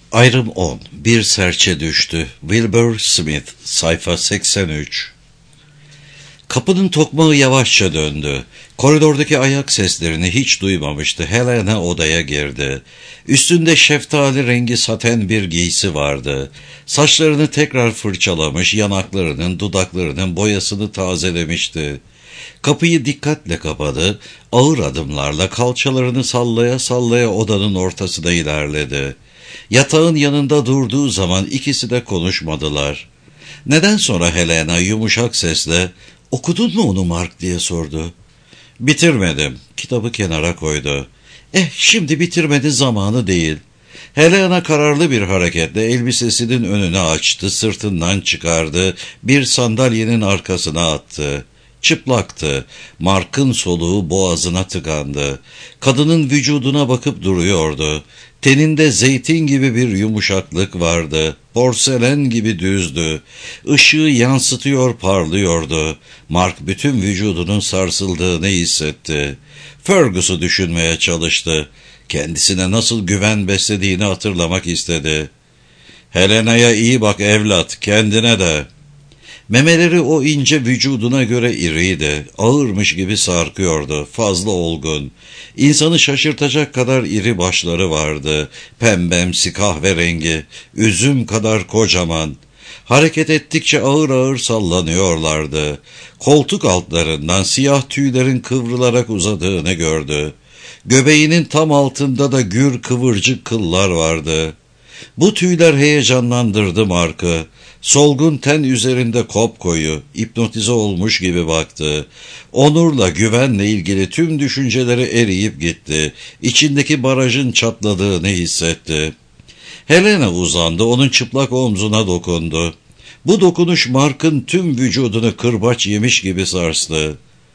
Ayrım 10. Bir serçe düştü. Wilbur Smith. Sayfa 83. Kapının tokmağı yavaşça döndü. Koridordaki ayak seslerini hiç duymamıştı. Helena odaya girdi. Üstünde şeftali rengi saten bir giysi vardı. Saçlarını tekrar fırçalamış, yanaklarının, dudaklarının boyasını tazelemişti. Kapıyı dikkatle kapadı, ağır adımlarla kalçalarını sallaya sallaya odanın ortasına ilerledi. Yatağın yanında durduğu zaman ikisi de konuşmadılar. Neden sonra Helena yumuşak sesle, "Okudun mu onu Mark?" diye sordu. "Bitirmedim." Kitabı kenara koydu. Şimdi bitirmedi, zamanı değil." Helena kararlı bir hareketle elbisesinin önünü açtı, sırtından çıkardı, bir sandalyenin arkasına attı. Çıplaktı. Mark'ın soluğu boğazına tıkandı. Kadının vücuduna bakıp duruyordu. Teninde zeytin gibi bir yumuşaklık vardı. Porselen gibi düzdü. Işığı yansıtıyor, parlıyordu. Mark bütün vücudunun sarsıldığını hissetti. Fergus'u düşünmeye çalıştı. Kendisine nasıl güven beslediğini hatırlamak istedi. "Helena'ya iyi bak evlat, kendine de." Memeleri o ince vücuduna göre iriydi, ağırmış gibi sarkıyordu, fazla olgun. İnsanı şaşırtacak kadar iri başları vardı, pembemsi kahverengi, üzüm kadar kocaman. Hareket ettikçe ağır ağır sallanıyorlardı. Koltuk altlarından siyah tüylerin kıvrılarak uzadığını gördü. Göbeğinin tam altında da gür kıvırcık kıllar vardı. Bu tüyler heyecanlandırdı Mark'ı. Solgun ten üzerinde kopkoyu, hipnotize olmuş gibi baktı. Onurla, güvenle ilgili tüm düşünceleri eriyip gitti. İçindeki barajın çatladığını hissetti. Helena uzandı, onun çıplak omzuna dokundu. Bu dokunuş Mark'ın tüm vücudunu kırbaç yemiş gibi sarstı.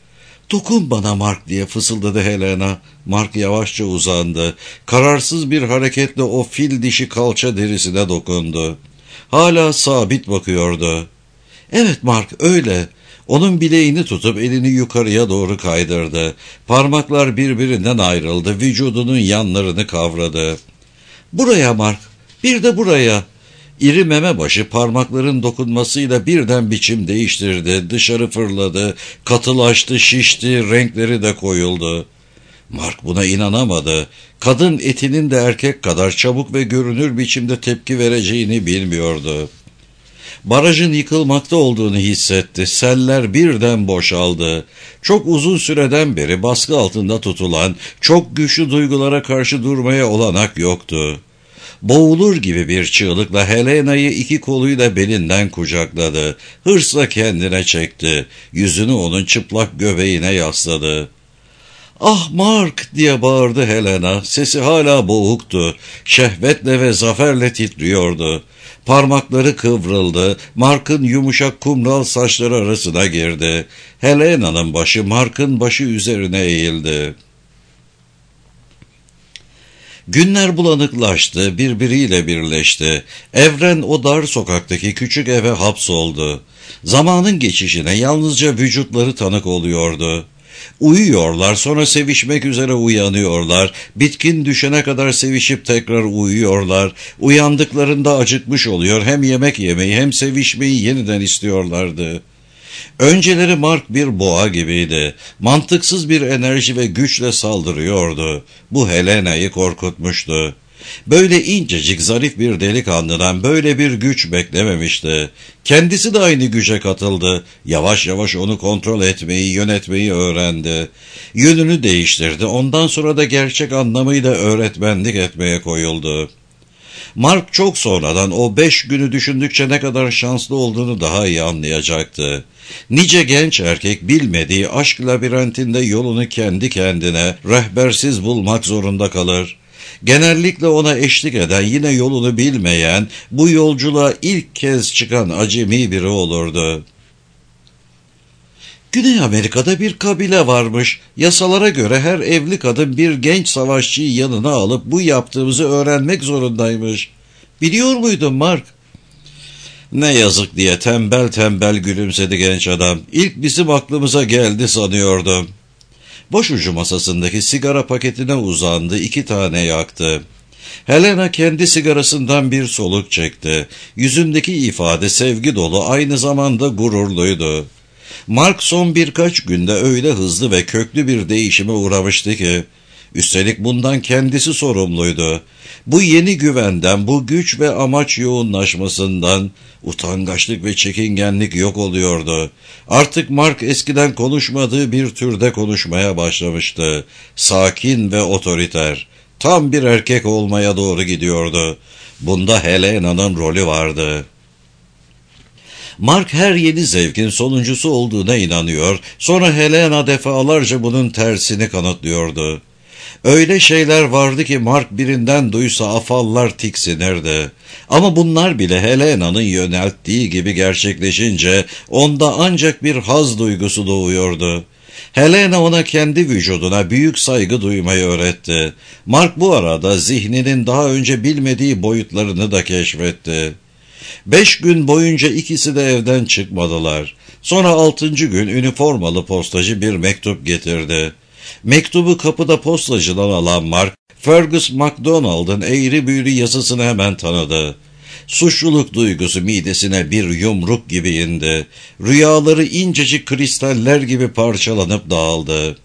"Dokun bana Mark," diye fısıldadı Helena. Mark yavaşça uzandı. Kararsız bir hareketle o fil dişi kalça derisine dokundu. Hala sabit bakıyordu. "Evet Mark, öyle." Onun bileğini tutup elini yukarıya doğru kaydırdı. Parmaklar birbirinden ayrıldı. Vücudunun yanlarını kavradı. "Buraya Mark, bir de buraya." İri meme başı parmakların dokunmasıyla birden biçim değiştirdi. Dışarı fırladı, katılaştı, şişti, renkleri de koyuldu. Mark buna inanamadı. Kadın etinin de erkek kadar çabuk ve görünür biçimde tepki vereceğini bilmiyordu. Barajın yıkılmakta olduğunu hissetti. Seller birden boşaldı. Çok uzun süreden beri baskı altında tutulan, çok güçlü duygulara karşı durmaya olanak yoktu. Boğulur gibi bir çığlıkla Helena'yı iki koluyla belinden kucakladı. Hırsla kendine çekti. Yüzünü onun çıplak göbeğine yasladı. "Ah Mark!" diye bağırdı Helena. Sesi hala boğuktu. Şehvetle ve zaferle titriyordu. Parmakları kıvrıldı. Mark'ın yumuşak kumral saçları arasına girdi. Helena'nın başı Mark'ın başı üzerine eğildi. Günler bulanıklaştı, birbiriyle birleşti. Evren o dar sokaktaki küçük eve hapsoldu. Zamanın geçişine yalnızca vücutları tanık oluyordu. Uyuyorlar, sonra sevişmek üzere uyanıyorlar. Bitkin düşene kadar sevişip tekrar uyuyorlar. Uyandıklarında acıkmış oluyor. Hem yemek yemeyi hem sevişmeyi yeniden istiyorlardı. Önceleri Mark bir boğa gibiydi. Mantıksız bir enerji ve güçle saldırıyordu. Bu Helena'yı korkutmuştu. Böyle incecik, zarif bir delikanlıdan böyle bir güç beklememişti. Kendisi de aynı güce katıldı. Yavaş yavaş onu kontrol etmeyi, yönetmeyi öğrendi. Yönünü değiştirdi. Ondan sonra da gerçek anlamıyla öğretmenlik etmeye koyuldu. Mark çok sonradan o 5 günü düşündükçe ne kadar şanslı olduğunu daha iyi anlayacaktı. Nice genç erkek bilmediği aşk labirentinde yolunu kendi kendine rehbersiz bulmak zorunda kalır. Genellikle ona eşlik eden, yine yolunu bilmeyen, bu yolculuğa ilk kez çıkan acemi biri olurdu. Güney Amerika'da bir kabile varmış. Yasalara göre her evli kadın bir genç savaşçıyı yanına alıp bu yaptığımızı öğrenmek zorundaymış. Biliyor muydun Mark? Ne yazık diye tembel tembel gülümsedi genç adam. İlk bizim aklımıza geldi sanıyordum. Başucu masasındaki sigara paketine uzandı, 2 tane yaktı. Helena kendi sigarasından bir soluk çekti. Yüzündeki ifade sevgi dolu, aynı zamanda gururluydu. Mark son birkaç günde öyle hızlı ve köklü bir değişime uğramıştı ki, üstelik bundan kendisi sorumluydu. Bu yeni güvenden, bu güç ve amaç yoğunlaşmasından utangaçlık ve çekingenlik yok oluyordu. Artık Mark eskiden konuşmadığı bir türde konuşmaya başlamıştı. Sakin ve otoriter. Tam bir erkek olmaya doğru gidiyordu. Bunda Helena'nın rolü vardı. Mark her yeni zevkin sonuncusu olduğuna inanıyor, sonra Helena defalarca bunun tersini kanıtlıyordu. Öyle şeyler vardı ki Mark birinden duysa afallar, tiksinirdi. Ama bunlar bile Helena'nın yönelttiği gibi gerçekleşince onda ancak bir haz duygusu doğuyordu. Helena ona kendi vücuduna büyük saygı duymayı öğretti. Mark bu arada zihninin daha önce bilmediği boyutlarını da keşfetti. 5 gün boyunca ikisi de evden çıkmadılar. Sonra 6. gün üniformalı postacı bir mektup getirdi. Mektubu kapıda postacıdan alan Mark, Fergus MacDonald'ın eğri büğrü yazısını hemen tanıdı. Suçluluk duygusu midesine bir yumruk gibi indi. Rüyaları incecik kristaller gibi parçalanıp dağıldı.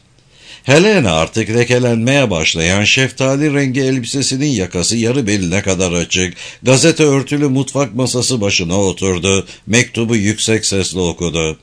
Helena artık lekelenmeye başlayan şeftali rengi elbisesinin yakası yarı beline kadar açık, gazete örtülü mutfak masası başına oturdu, mektubu yüksek sesle okudu.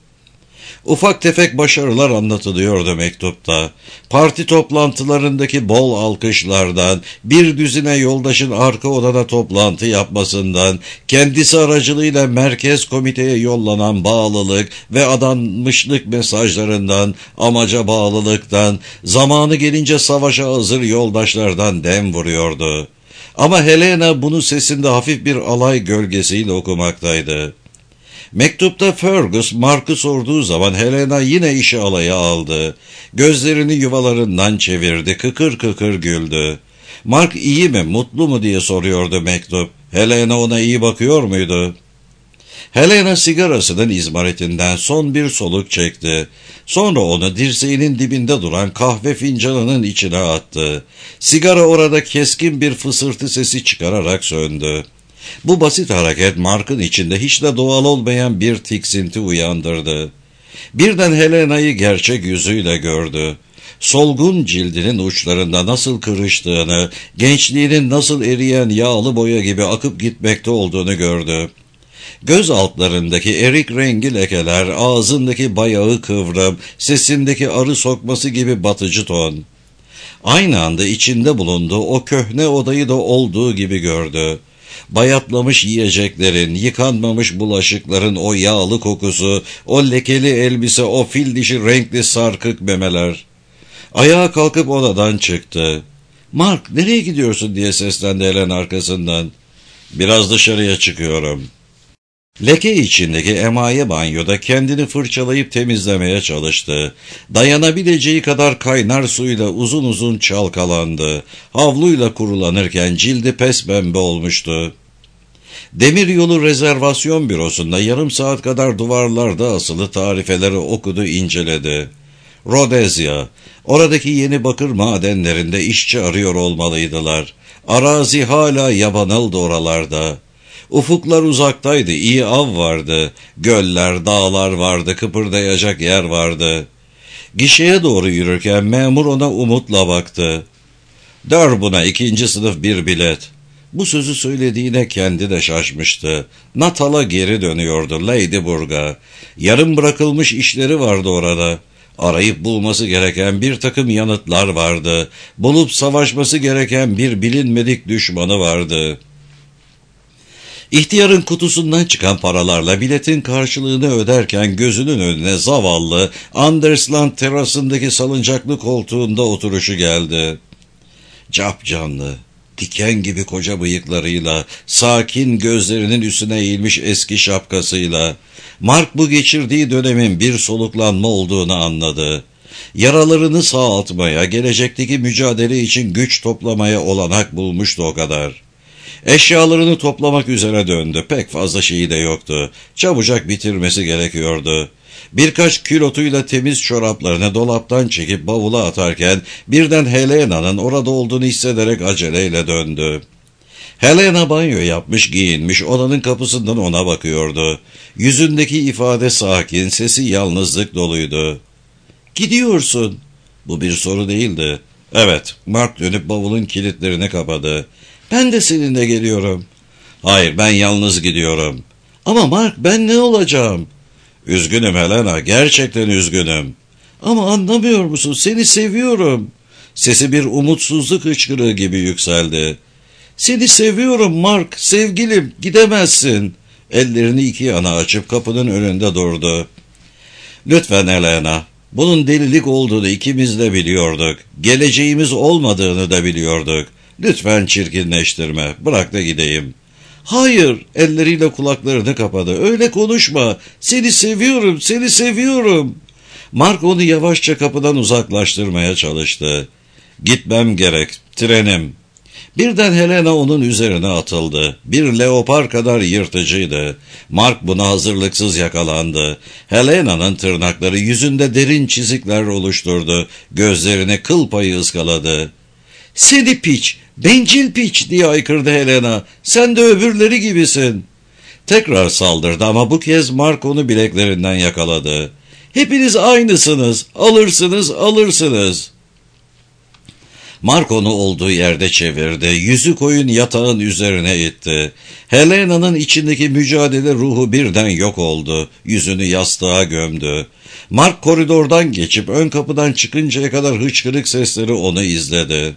Ufak tefek başarılar anlatılıyordu mektupta. Parti toplantılarındaki bol alkışlardan, bir düzine yoldaşın arka odada toplantı yapmasından, kendisi aracılığıyla merkez komiteye yollanan bağlılık ve adanmışlık mesajlarından, amaca bağlılıktan, zamanı gelince savaşa hazır yoldaşlardan dem vuruyordu. Ama Helena bunu sesinde hafif bir alay gölgesiyle okumaktaydı. Mektupta Fergus, Mark'ı sorduğu zaman Helena yine işi alaya aldı. Gözlerini yuvalarından çevirdi, kıkır kıkır güldü. Mark iyi mi, mutlu mu diye soruyordu mektup. Helena ona iyi bakıyor muydu? Helena sigarasının izmaritinden son bir soluk çekti. Sonra onu dirseğinin dibinde duran kahve fincanının içine attı. Sigara orada keskin bir fısırtı sesi çıkararak söndü. Bu basit hareket Mark'ın içinde hiç de doğal olmayan bir tiksinti uyandırdı. Birden Helena'yı gerçek yüzüyle gördü. Solgun cildinin uçlarında nasıl kırıştığını, gençliğinin nasıl eriyen yağlı boya gibi akıp gitmekte olduğunu gördü. Göz altlarındaki erik rengi lekeler, ağzındaki bayağı kıvrım, sesindeki arı sokması gibi batıcı ton. Aynı anda içinde bulunduğu o köhne odayı da olduğu gibi gördü. Bayatlamış yiyeceklerin, yıkanmamış bulaşıkların o yağlı kokusu, o lekeli elbise, o fil dişi renkli sarkık memeler. Ayağa kalkıp odadan çıktı. "Mark, nereye gidiyorsun?" diye seslendi Helen arkasından. "Biraz dışarıya çıkıyorum." Leke içindeki emaye banyoda kendini fırçalayıp temizlemeye çalıştı. Dayanabileceği kadar kaynar suyla uzun uzun çalkalandı. Havluyla kurulanırken cildi pespembe olmuştu. Demiryolu rezervasyon bürosunda yarım saat kadar duvarlarda asılı tarifeleri okudu, inceledi. Rhodesia, oradaki yeni bakır madenlerinde işçi arıyor olmalıydılar. Arazi hala yabanıldı oralarda. Ufuklar uzaktaydı, iyi av vardı. Göller, dağlar vardı, kıpırdayacak yer vardı. Gişeye doğru yürürken memur ona umutla baktı. "Dör buna 2. sınıf bir bilet." Bu sözü söylediğine kendi de şaşmıştı. Natal'a geri dönüyordu, Ladyburg'a. Yarım bırakılmış işleri vardı orada. Arayıp bulması gereken bir takım yanıtlar vardı. Bulup savaşması gereken bir bilinmedik düşmanı vardı. İhtiyarın kutusundan çıkan paralarla biletin karşılığını öderken gözünün önüne zavallı Andersland terasındaki salıncaklı koltuğunda oturuşu geldi. Capcanlı, diken gibi koca bıyıklarıyla, sakin gözlerinin üstüne eğilmiş eski şapkasıyla, Mark bu geçirdiği dönemin bir soluklanma olduğunu anladı. Yaralarını sağaltmaya, gelecekteki mücadele için güç toplamaya olanak bulmuştu o kadar. Eşyalarını toplamak üzere döndü. Pek fazla şeyi de yoktu. Çabucak bitirmesi gerekiyordu. Birkaç külotuyla temiz çoraplarını dolaptan çekip bavula atarken birden Helena'nın orada olduğunu hissederek aceleyle döndü. Helena banyo yapmış, giyinmiş, odanın kapısından ona bakıyordu. Yüzündeki ifade sakin, sesi yalnızlık doluydu. "Gidiyorsun." Bu bir soru değildi. "Evet." Mark dönüp bavulun kilitlerini kapadı. "Ben de seninle geliyorum." "Hayır, ben yalnız gidiyorum." "Ama Mark, ben ne olacağım?" "Üzgünüm Helena, gerçekten üzgünüm." "Ama anlamıyor musun? Seni seviyorum." Sesi bir umutsuzluk hıçkırığı gibi yükseldi. "Seni seviyorum Mark, sevgilim, gidemezsin." Ellerini iki yana açıp kapının önünde durdu. "Lütfen Helena, bunun delilik olduğunu ikimiz de biliyorduk. Geleceğimiz olmadığını da biliyorduk. Lütfen çirkinleştirme, bırak da gideyim." "Hayır," elleriyle kulaklarını kapadı. "Öyle konuşma. Seni seviyorum, seni seviyorum." Mark onu yavaşça kapıdan uzaklaştırmaya çalıştı. "Gitmem gerek, trenim." Birden Helena onun üzerine atıldı. Bir leopar kadar yırtıcıydı. Mark buna hazırlıksız yakalandı. Helena'nın tırnakları yüzünde derin çizikler oluşturdu. Gözlerini kıl payı ıskaladı. "Seni piç, bencil piç!" diye haykırdı Helena. "Sen de öbürleri gibisin." Tekrar saldırdı ama bu kez Mark onu bileklerinden yakaladı. "Hepiniz aynısınız, alırsınız, alırsınız." Mark onu olduğu yerde çevirdi, yüzü koyun yatağın üzerine itti. Helena'nın içindeki mücadele ruhu birden yok oldu, yüzünü yastığa gömdü. Mark koridordan geçip ön kapıdan çıkıncaya kadar hıçkırık sesleri onu izledi.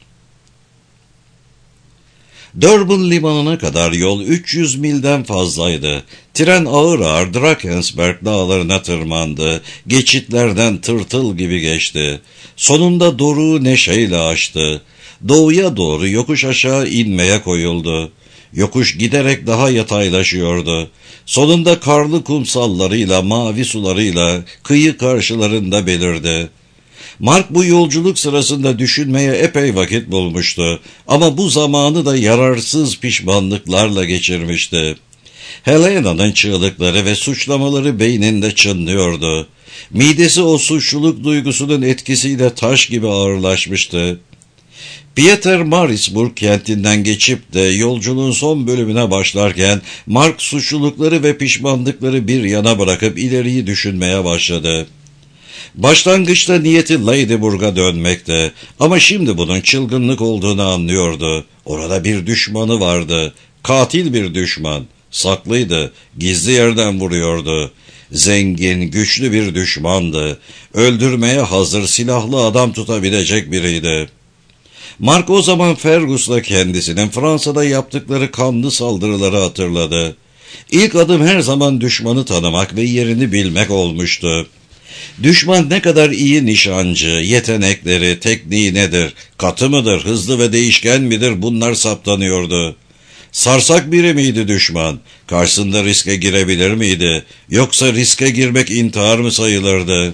Durban limanına kadar yol 300 milden fazlaydı. Tren ağır ağır Drakensberg dağlarına tırmandı. Geçitlerden tırtıl gibi geçti. Sonunda doruğu neşeyle aştı. Doğuya doğru yokuş aşağı inmeye koyuldu. Yokuş giderek daha yataylaşıyordu. Sonunda karlı kumsallarıyla, mavi sularıyla kıyı karşılarında belirdi. Mark bu yolculuk sırasında düşünmeye epey vakit bulmuştu ama bu zamanı da yararsız pişmanlıklarla geçirmişti. Helena'nın çığlıkları ve suçlamaları beyninde çınlıyordu. Midesi o suçluluk duygusunun etkisiyle taş gibi ağırlaşmıştı. Pieter Marisburg kentinden geçip de yolculuğun son bölümüne başlarken Mark suçlulukları ve pişmanlıkları bir yana bırakıp ileriyi düşünmeye başladı. Başlangıçta niyeti Ladyburg'a dönmekti ama şimdi bunun çılgınlık olduğunu anlıyordu. Orada bir düşmanı vardı, katil bir düşman, saklıydı, gizli yerden vuruyordu. Zengin, güçlü bir düşmandı, öldürmeye hazır silahlı adam tutabilecek biriydi. Mark o zaman Fergus'la kendisinin Fransa'da yaptıkları kanlı saldırıları hatırladı. İlk adım her zaman düşmanı tanımak ve yerini bilmek olmuştu. Düşman ne kadar iyi nişancı, yetenekleri, tekniği nedir, katı mıdır, hızlı ve değişken midir bunlar saptanıyordu. Sarsak biri miydi düşman? Karşısında riske girebilir miydi? Yoksa riske girmek intihar mı sayılırdı?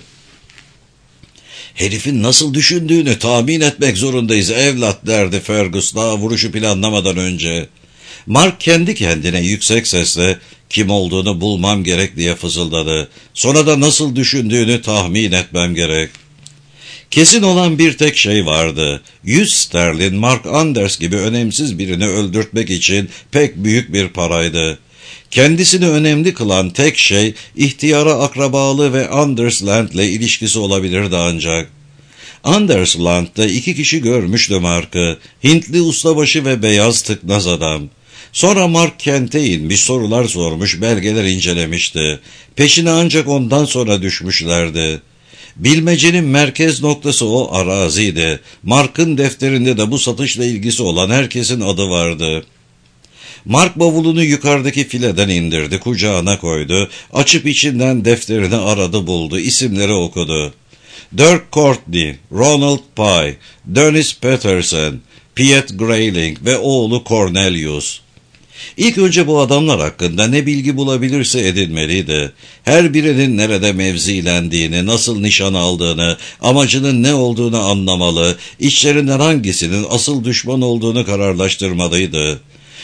"Herifin nasıl düşündüğünü tahmin etmek zorundayız evlat," derdi Fergus daha vuruşu planlamadan önce. Mark kendi kendine yüksek sesle kim olduğunu bulmam gerek diye fısıldadı. Sonra da nasıl düşündüğünü tahmin etmem gerek. Kesin olan bir tek şey vardı. 100 sterlin Mark Anders gibi önemsiz birini öldürtmek için pek büyük bir paraydı. Kendisini önemli kılan tek şey ihtiyara akrabalığı ve Andersland'le ilişkisi olabilirdi ancak. Andersland'da 2 kişi görmüştü Mark'ı. Hintli ustabaşı ve beyaz tıknaz adam. Sonra Mark kente inmiş, sorular sormuş, belgeler incelemişti. Peşine ancak ondan sonra düşmüşlerdi. Bilmecenin merkez noktası o araziydi. Mark'ın defterinde de bu satışla ilgisi olan herkesin adı vardı. Mark bavulunu yukarıdaki fileden indirdi, kucağına koydu. Açıp içinden defterini aradı buldu, isimleri okudu. Dirk Courtney, Ronald Pye, Dennis Peterson, Piet Grayling ve oğlu Cornelius. İlk önce bu adamlar hakkında ne bilgi bulabilirse edinmeliydi. Her birinin nerede mevzilendiğini, nasıl nişan aldığını, amacının ne olduğunu anlamalı, içlerinden hangisinin asıl düşman olduğunu kararlaştırmalıydı.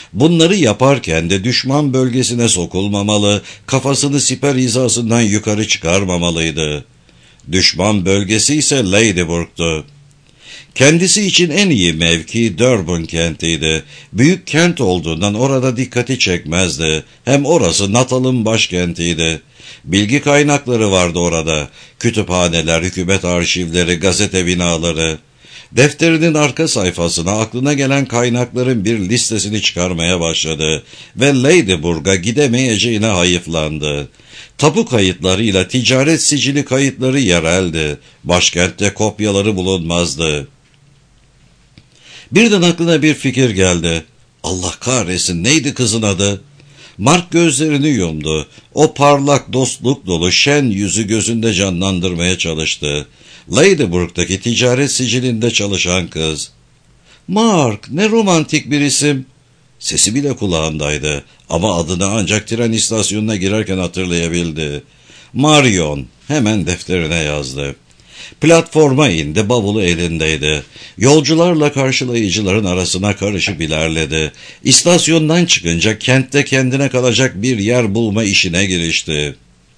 Bunları yaparken de düşman bölgesine sokulmamalı, kafasını siper hizasından yukarı çıkarmamalıydı. Düşman bölgesi ise Ladyburg'tu. Kendisi için en iyi mevki Durban kentiydi. Büyük kent olduğundan orada dikkati çekmezdi. Hem orası Natal'ın başkentiydi. Bilgi kaynakları vardı orada. Kütüphaneler, hükümet arşivleri, gazete binaları. Defterinin arka sayfasına aklına gelen kaynakların bir listesini çıkarmaya başladı ve Ladyburg'a gidemeyeceğine hayıflandı. Tapu kayıtlarıyla ticaret sicili kayıtları yereldi. Başkentte kopyaları bulunmazdı. Birden aklına bir fikir geldi. Allah kahretsin, neydi kızın adı? Mark gözlerini yumdu. O parlak, dostluk dolu, şen yüzü gözünde canlandırmaya çalıştı. Ladyburg'daki ticaret sicilinde çalışan kız. Mark, ne romantik bir isim. Sesi bile kulağındaydı ama adını ancak tren istasyonuna girerken hatırlayabildi. Marion, hemen defterine yazdı. Platforma indi, bavulu elindeydi. Yolcularla karşılayıcıların arasına karışıp ilerledi. İstasyondan çıkınca kentte kendine kalacak bir yer bulma işine girişti.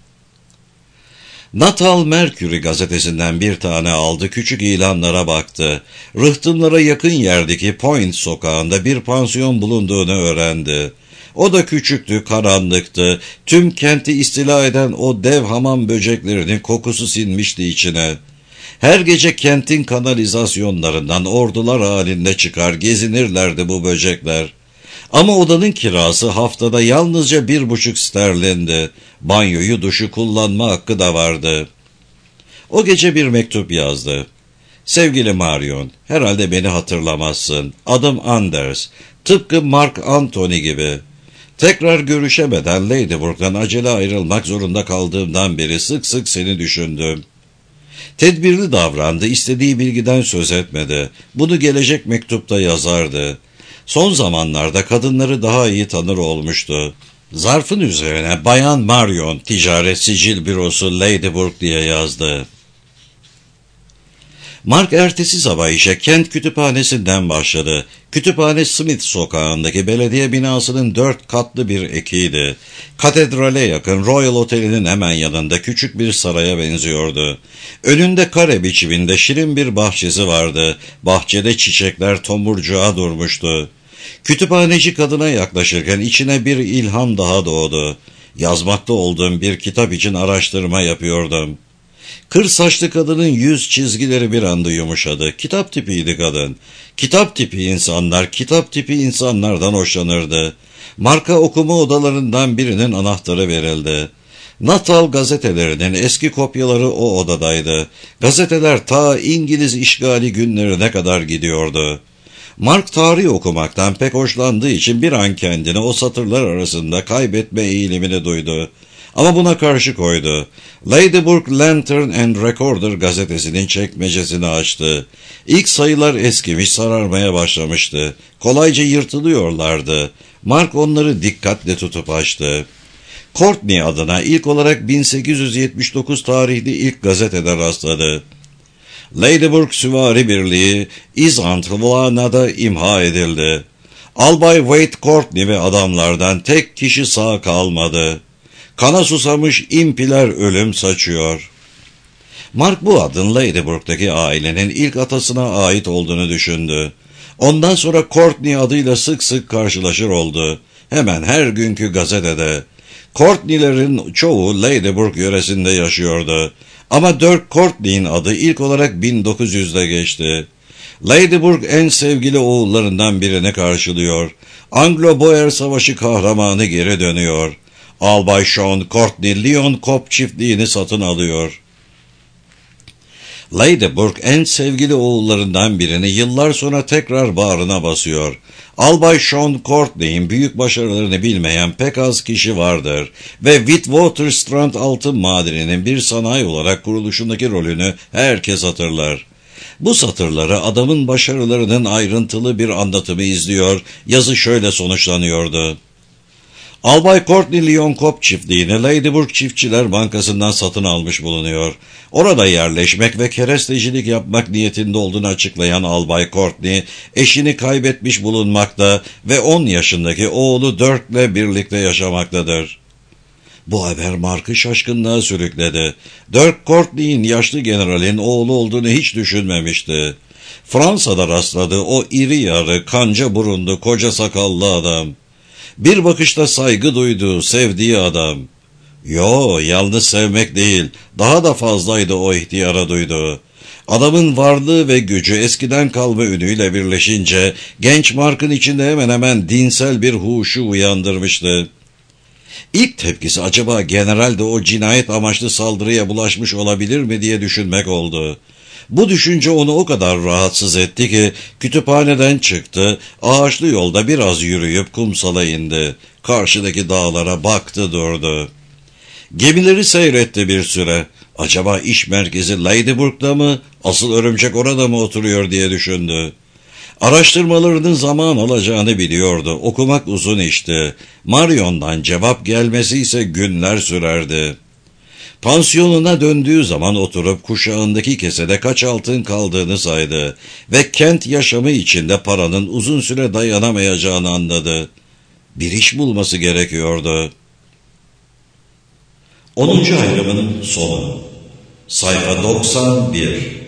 Natal Mercury gazetesinden bir tane aldı, küçük ilanlara baktı. Rıhtımlara yakın yerdeki Point sokağında bir pansiyon bulunduğunu öğrendi. O da küçüktü, karanlıktı. Tüm kenti istila eden o dev hamam böceklerinin kokusu sinmişti içine. Her gece kentin kanalizasyonlarından ordular halinde çıkar, gezinirlerdi bu böcekler. Ama odanın kirası haftada yalnızca 1,5 sterlindi. Banyoyu, duşu kullanma hakkı da vardı. O gece bir mektup yazdı. Sevgili Marion, herhalde beni hatırlamazsın. Adım Anders. Tıpkı Mark Anthony gibi. Tekrar görüşemeden Ladyburg'dan acele ayrılmak zorunda kaldığımdan beri sık sık seni düşündüm. Tedbirli davrandı, istediği bilgiden söz etmedi. Bunu gelecek mektupta yazardı. Son zamanlarda kadınları daha iyi tanır olmuştu. Zarfın üzerine Bayan Marion, Ticaret Sicil Bürosu Ladyburg diye yazdı. Mark ertesi sabah işe kent kütüphanesinden başladı. Kütüphane Smith sokağındaki belediye binasının 4 katlı bir ekiydi. Katedrale yakın Royal Oteli'nin hemen yanında küçük bir saraya benziyordu. Önünde kare biçiminde şirin bir bahçesi vardı. Bahçede çiçekler tomurcuğa durmuştu. Kütüphaneci kadına yaklaşırken içine bir ilham daha doğdu. Yazmakta olduğum bir kitap için araştırma yapıyordum. Kır saçlı kadının yüz çizgileri bir anda yumuşadı. Kitap tipiydi kadın. Kitap tipi insanlardan hoşlanırdı. Marka okuma odalarından birinin anahtarı verildi. Natal gazetelerinin eski kopyaları o odadaydı. Gazeteler ta İngiliz işgali günlerine kadar gidiyordu. Mark tarih okumaktan pek hoşlandığı için bir an kendini o satırlar arasında kaybetme eğilimini duydu. Ama buna karşı koydu. Ladyburg Lantern and Recorder gazetesinin çekmecesini açtı. İlk sayılar eskimiş, sararmaya başlamıştı. Kolayca yırtılıyorlardı. Mark onları dikkatle tutup açtı. Courtney adına ilk olarak 1879 tarihli ilk gazetede rastladı. Ladyburg Süvari Birliği İzantlıvana'da imha edildi. Albay Wade Courtney ve adamlardan tek kişi sağ kalmadı. Kana susamış impiler ölüm saçıyor. Mark bu adın Ladyburg'daki ailenin ilk atasına ait olduğunu düşündü. Ondan sonra Courtney adıyla sık sık karşılaşır oldu. Hemen her günkü gazetede. Courtney'lerin çoğu Ladyburg yöresinde yaşıyordu. Ama Dirk Courtney'in adı ilk olarak 1900'de geçti. Ladyburg en sevgili oğullarından birini karşılıyor. Anglo-Boer Savaşı kahramanı geri dönüyor. Albay Sean Courtney, Lyon Kop çiftliğini satın alıyor. Ladyburg en sevgili oğullarından birini yıllar sonra tekrar bağrına basıyor. Albay Sean Courtney'in büyük başarılarını bilmeyen pek az kişi vardır ve Witwatersrand altın madeninin bir sanayi olarak kuruluşundaki rolünü herkes hatırlar. Bu satırları adamın başarılarının ayrıntılı bir anlatımı izliyor, yazı şöyle sonuçlanıyordu. Albay Courtney Lyon Cobb çiftliğini Ladybrook Çiftçiler Bankası'ndan satın almış bulunuyor. Orada yerleşmek ve kerestecilik yapmak niyetinde olduğunu açıklayan Albay Courtney, eşini kaybetmiş bulunmakta ve 10 yaşındaki oğlu Dirk'le birlikte yaşamaktadır. Bu haber Mark'ı şaşkınlığa sürükledi. Dirk Courtney'in yaşlı generalin oğlu olduğunu hiç düşünmemişti. Fransa'da rastladığı o iri yarı, kanca burunlu, koca sakallı adam. Bir bakışta saygı duyduğu, sevdiği adam. Yalnız sevmek değil, daha da fazlaydı o ihtiyara duyduğu. Adamın varlığı ve gücü eskiden kalma ünüyle birleşince genç Mark'ın içinde hemen hemen dinsel bir huşu uyandırmıştı. İlk tepkisi acaba general de o cinayet amaçlı saldırıya bulaşmış olabilir mi diye düşünmek oldu. Bu düşünce onu o kadar rahatsız etti ki kütüphaneden çıktı, ağaçlı yolda biraz yürüyüp kumsala indi. Karşıdaki dağlara baktı durdu. Gemileri seyretti bir süre. Acaba iş merkezi Ladybrook'ta mı, asıl örümcek orada mı oturuyor diye düşündü. Araştırmalarının zaman alacağını biliyordu. Okumak uzun işti. Marion'dan cevap gelmesi ise günler sürerdi. Pansiyonuna döndüğü zaman oturup kuşağındaki kesede kaç altın kaldığını saydı ve kent yaşamı içinde paranın uzun süre dayanamayacağını anladı. Bir iş bulması gerekiyordu. 10. ayrımın sonu. Sayfa 91.